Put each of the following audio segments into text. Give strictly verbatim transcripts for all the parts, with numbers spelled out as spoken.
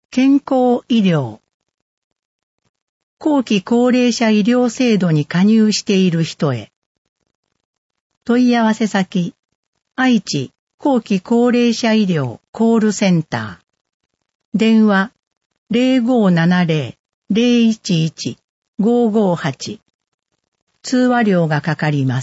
健康医療。後期高齢者医療制度に加入している人へ。問い合わせ先、愛知後期高齢者医療コールセンター。電話 ゼロごーななゼロ ゼロいちいち ごーごーはち。通話料がかかります。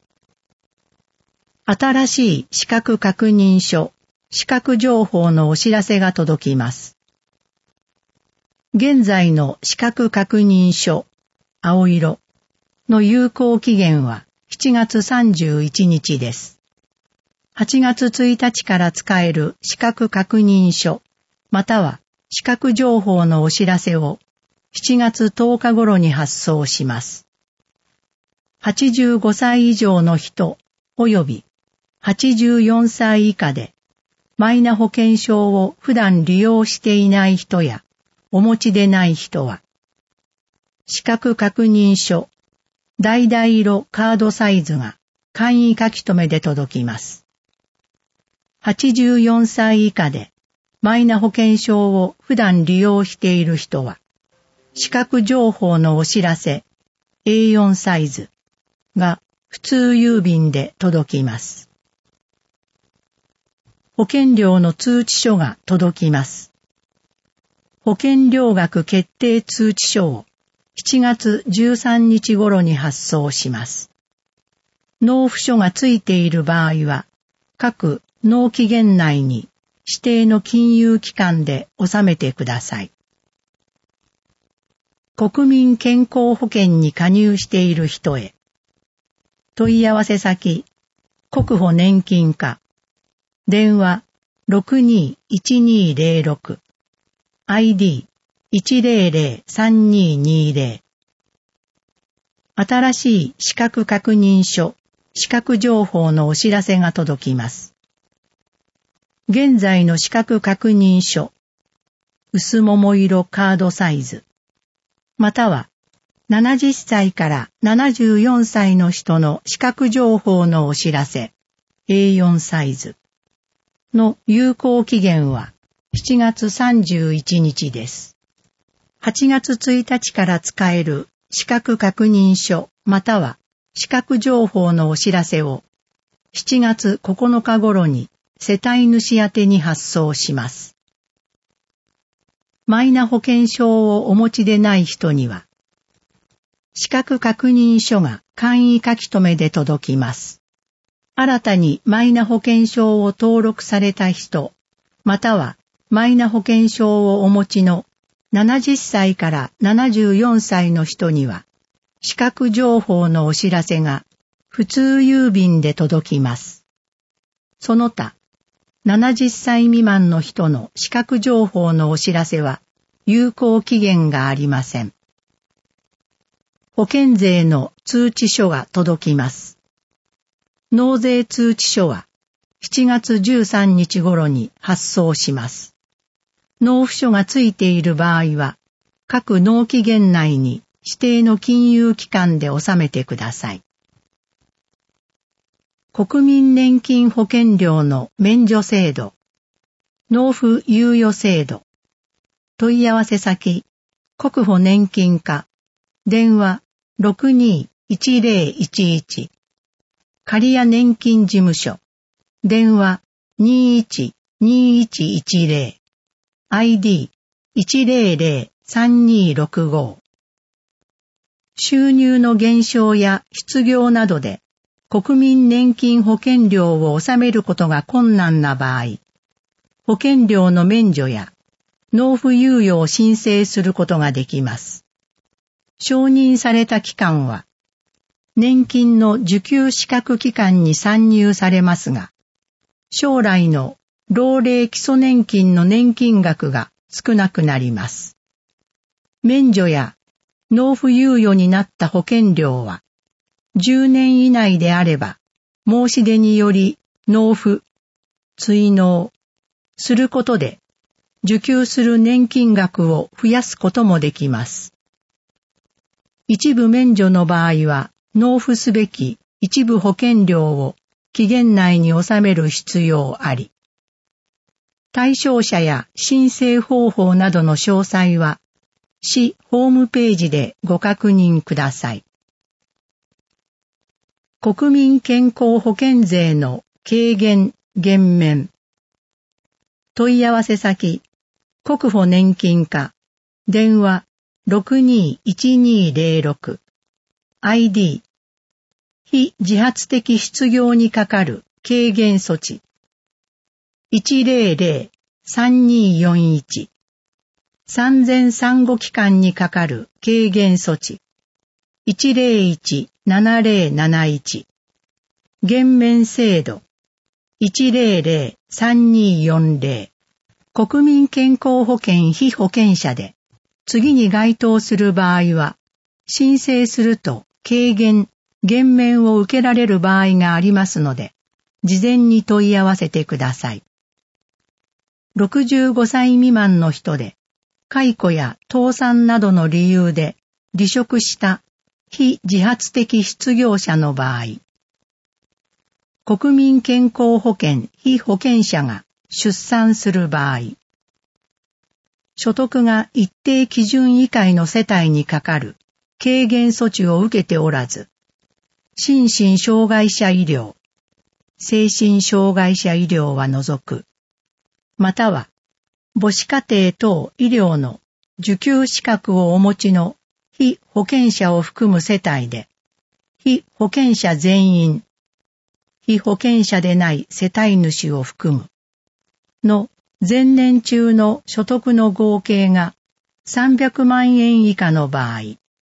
新しい資格確認書、資格情報のお知らせが届きます。現在の資格確認書、青色の有効期限はしちがつさんじゅういちにちです。はちがつついたちから使える資格確認書、または資格情報のお知らせをしちがつとおか頃に発送します。はちじゅうごさい以上の人及びはちじゅうよんさい以下でマイナ保険証を普段利用していない人やお持ちでない人は資格確認書、橙色カードサイズが簡易書き留めで届きます。はちじゅうよんさい以下でマイナ保険証を普段利用している人は資格情報のお知らせ エーよん サイズが普通郵便で届きます。保険料の通知書が届きます。保険料額決定通知書をしちがつじゅうさんにち頃に発送します。納付書がついている場合は、各納期限内に指定の金融機関で納めてください。国民健康保険に加入している人へ。問い合わせ先、国保年金課。電話 ろくにーいちにーゼロろく。アイディーいちゼロゼロさんにーにーゼロ。新しい資格確認書、資格情報のお知らせが届きます。現在の資格確認書、薄桃色カードサイズ、またはななじゅっさいからななじゅうよんさいの人の資格情報のお知らせ、エーよん サイズの有効期限はしちがつさんじゅういちにちです。はちがつついたちから使える資格確認書または資格情報のお知らせをしちがつここのか頃に世帯主宛てに発送します。マイナ保険証をお持ちでない人には、資格確認書が簡易書き留めで届きます。新たにマイナ保険証を登録された人、またはマイナ保険証をお持ちのななじゅっさいからななじゅうよんさいの人には、資格情報のお知らせが普通郵便で届きます。その他、ななじゅっさい未満の人の資格情報のお知らせは有効期限がありません。保険税の通知書が届きます。納税通知書はしちがつじゅうさんにち頃に発送します。納付書がついている場合は、各納期限内に指定の金融機関で納めてください。国民年金保険料の免除制度、納付猶予制度、問い合わせ先、国保年金課、電話 ろくにーいちゼロいちいち、刈谷年金事務所、電話 にーいちにーいちいちゼロ、アイディーいちゼロゼロさんにーろくご。収入の減少や失業などで国民年金保険料を納めることが困難な場合、保険料の免除や納付猶予を申請することができます。承認された期間は、年金の受給資格期間に算入されますが、将来の老齢基礎年金の年金額が少なくなります。免除や納付猶予になった保険料は、じゅうねん以内であれば、申し出により納付、追納することで、受給する年金額を増やすこともできます。一部免除の場合は、納付すべき一部保険料を期限内に納める必要あり。 対象者や申請方法などの詳細は、市ホームページでご確認ください。国民健康保険税の軽減減免。問い合わせ先、国保年金課、電話 ろくにーいちにーぜろろく、アイディー、非自発的失業にかかる軽減措置、いちぜろぜろ さんにーよんいち、産前産後期間にかかる軽減措置、いちぜろいち ななぜろなないち、減免制度、いちぜろぜろ さんにーよんぜろ、国民健康保険被保険者で、次に該当する場合は、申請すると軽減、減免を受けられる場合がありますので、事前に問い合わせてください。ろくじゅうごさい未満の人で、解雇や倒産などの理由で離職した非自発的失業者の場合、国民健康保険被保険者が出産する場合、所得が一定基準以下の世帯にかかる軽減措置を受けておらず、心身障害者医療、精神障害者医療は除く、または母子家庭等医療の受給資格をお持ちの被保険者を含む世帯で、被保険者全員、被保険者でない世帯主を含む、の前年中の所得の合計がさんびゃくまんえん以下の場合、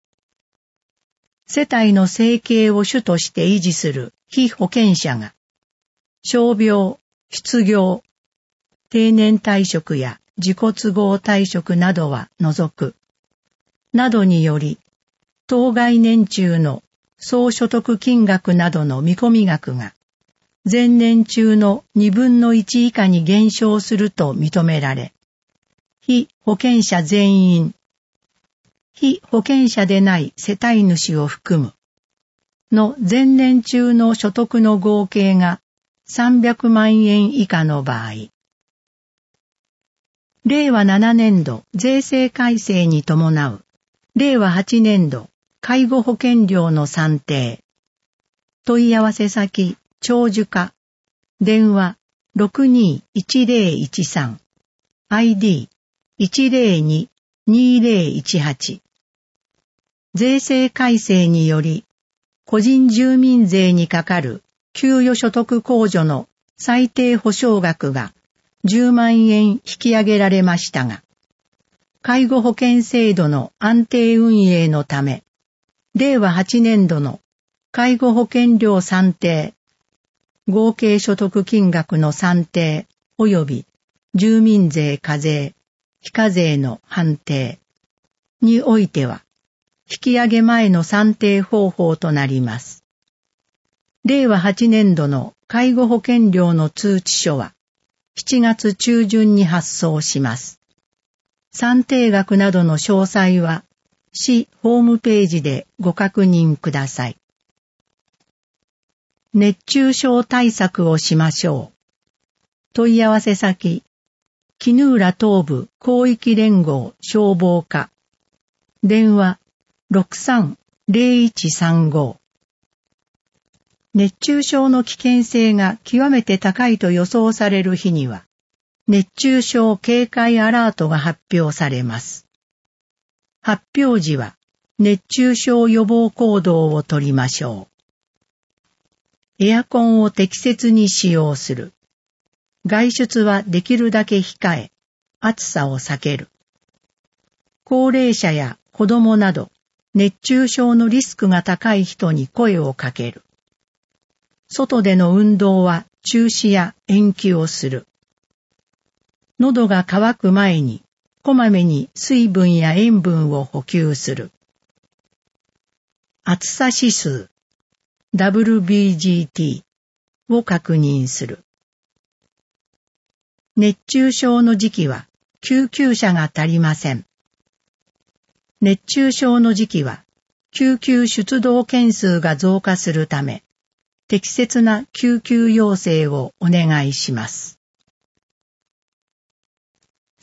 世帯の生計を主として維持する被保険者が、傷病、失業、定年退職や自己都合退職などは除く、などにより、当該年中の総所得金額などの見込み額が、前年中のにぶんのいち以下に減少すると認められ、被保険者全員、被保険者でない世帯主を含む、の前年中の所得の合計がさんびゃくまんえん以下の場合、れいわななねんど税制改正に伴う、れいわはちねんど介護保険料の算定、問い合わせ先、長寿課、電話 ろくにーいちぜろいちさん、アイディー いちぜろに にぜろいちはち。税制改正により、個人住民税にかかる給与所得控除の最低保障額がじゅうまんえん引き上げられましたが、介護保険制度の安定運営のため、れいわはちねんどの介護保険料算定、合計所得金額の算定及び住民税課税、非課税の判定においては、引き上げ前の算定方法となります。れいわはちねんどの介護保険料の通知書はしちがつちゅうじゅんに発送します。算定額などの詳細は市ホームページでご確認ください。熱中症対策をしましょう。問い合わせ先、絹浦東部広域連合消防課、電話 ろくさんぜろいちさんご。熱中症の危険性が極めて高いと予想される日には、熱中症警戒アラートが発表されます。発表時は熱中症予防行動をとりましょう。エアコンを適切に使用する。外出はできるだけ控え、暑さを避ける。高齢者や子供など、熱中症のリスクが高い人に声をかける。外での運動は中止や延期をする。喉が渇く前に、こまめに水分や塩分を補給する。暑さ指数、ダブリュービージーティー を確認する。熱中症の時期は救急車が足りません。熱中症の時期は救急出動件数が増加するため、適切な救急要請をお願いします。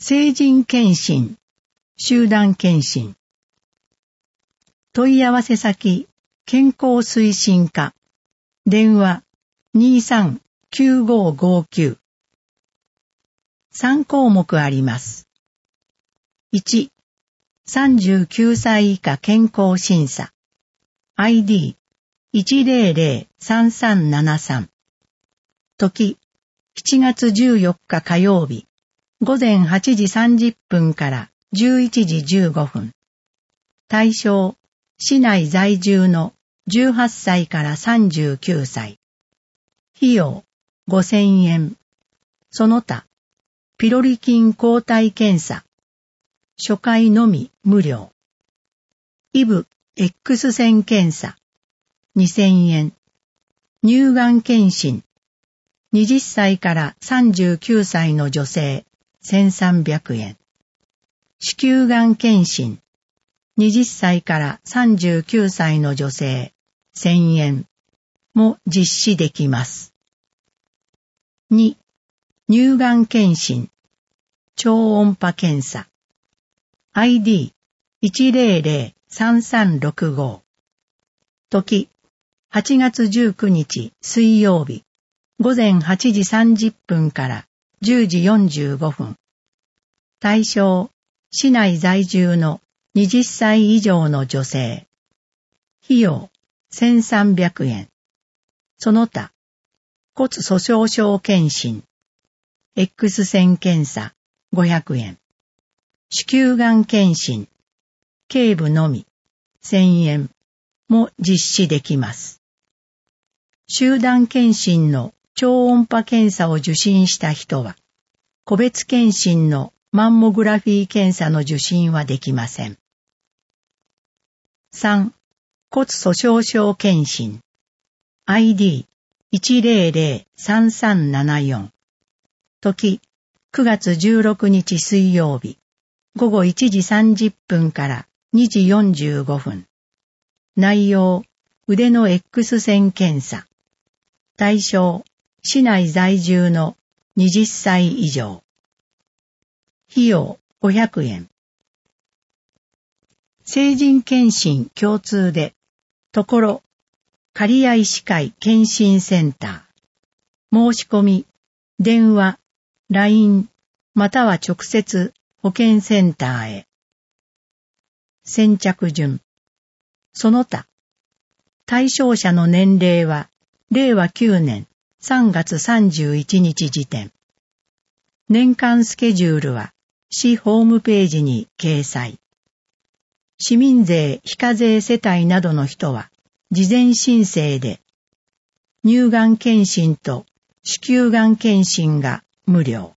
成人検診、集団検診。問い合わせ先、健康推進課。電話 にさんきゅうごごきゅう。さん項目あります。いち、さんじゅうきゅうさい以下健康審査。アイディーいちゼロゼロさんさんななさん。時、しちがつじゅうよっか火曜日、午前はちじさんじゅっぷんからじゅういちじじゅうごふん。対象、市内在住のじゅうはっさいからさんじゅうきゅうさい。費用、ごせんえん。その他、ピロリ菌抗体検査。初回のみ無料。イブ X 線検査。にせんえん。乳がん検診。はたちからさんじゅうきゅうさいの女性、せんさんびゃくえん。子宮がん検診。はたちからさんじゅうきゅうさいの女性、せんえん。も実施できます。に、乳がん検診。超音波検査。アイディーいちゼロゼロさんさんろくご。時、はちがつじゅうくにち水曜日、午前はちじさんじゅっぷんからじゅうじよんじゅうごふん。対象、市内在住のはたち以上の女性。費用、せんさんびゃくえん。その他、骨粗しょう症検診。X 線検査、ごひゃくえん。子宮がん検診。頸部のみ、せんえん。も実施できます。集団検診の超音波検査を受診した人は、個別検診のマンモグラフィー検査の受診はできません。さん、骨粗しょう症検診。アイディーいちゼロゼロさんさんななよん。時、くがつじゅうろくにち水曜日、午後いちじさんじゅっぷんからにじよんじゅうごふん。内容、腕の X 線検査。対象、市内在住のはたち以上。費用、ごひゃくえん。成人検診共通で、ところ、刈合医師会検診センター。申し込み、電話、ライン、または直接保健センターへ。先着順。その他、対象者の年齢は、れいわきゅうねんさんがつさんじゅういちにち時点。年間スケジュールは、市ホームページに掲載。市民税非課税世帯などの人は、事前申請で、乳がん検診と子宮がん検診が無料。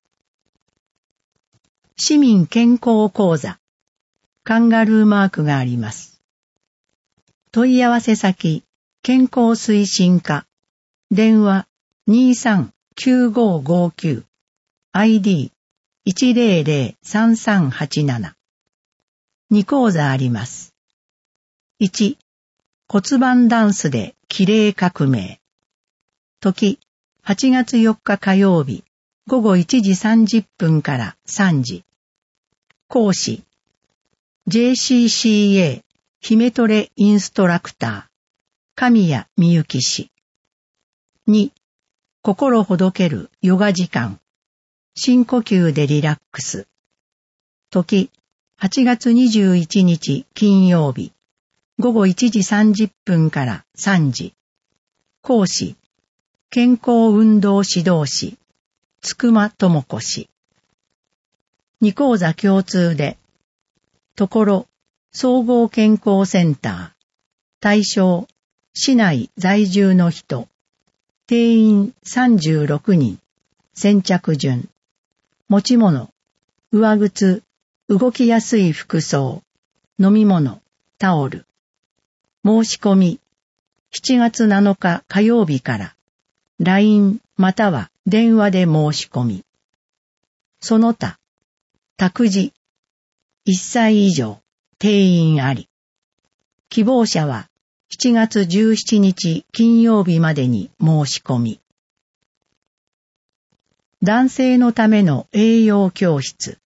市民健康講座。カンガルーマークがあります。問い合わせ先、健康推進課。電話 にさんきゅうごごきゅう。アイディーいちゼロゼロさんさんはちなな。に講座あります。いち、骨盤ダンスで綺麗革命。時、はちがつよっか火曜日、午後いちじさんじゅっぷんからさんじ。講師、ジェーシーシーエー 姫トレインストラクター、神谷みゆき氏。に、心ほどけるヨガ時間。深呼吸でリラックス。時、はちがつにじゅういちにち金曜日、午後いちじさんじゅっぷんからさんじ。講師、健康運動指導士、つくまともこ氏。に講座共通で、ところ、総合健康センター、対象、市内在住の人、定員さんじゅうろくにん、先着順、持ち物、上靴、動きやすい服装、飲み物、タオル。申し込み、しちがつなのか火曜日から、ライン または電話で申し込み。その他、託児、いっさい以上、定員あり。希望者はしちがつじゅうしちにち金曜日までに申し込み。男性のための栄養教室。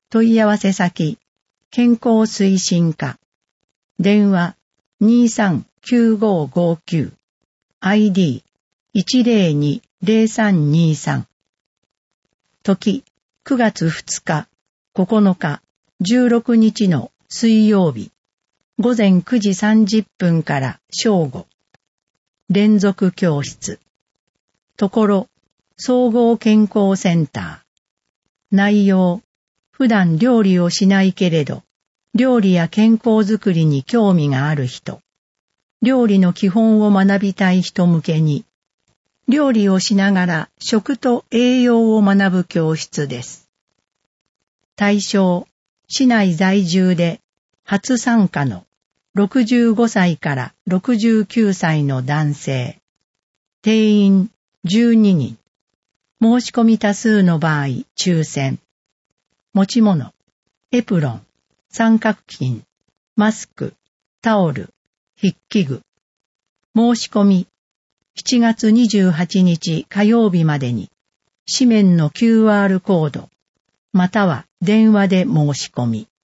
問い合わせ先、健康推進課。電話 にーさんきゅうごごきゅう。アイディーいちゼロにゼロさんにさん。時、くがつふつか、ここのか、じゅうろくにちの水曜日。午前くじさんじゅっぷんから正午。連続教室。ところ、総合健康センター。内容、普段料理をしないけれど、料理や健康づくりに興味がある人、料理の基本を学びたい人向けに、料理をしながら食と栄養を学ぶ教室です。対象、市内在住で初参加のろくじゅうごさいからろくじゅうきゅうさいの男性。定員じゅうににん。申し込み多数の場合、抽選。持ち物、エプロン、三角巾、マスク、タオル、筆記具。申し込み、しちがつにじゅうはちにち火曜日までに、紙面の キューアール コード、または電話で申し込み。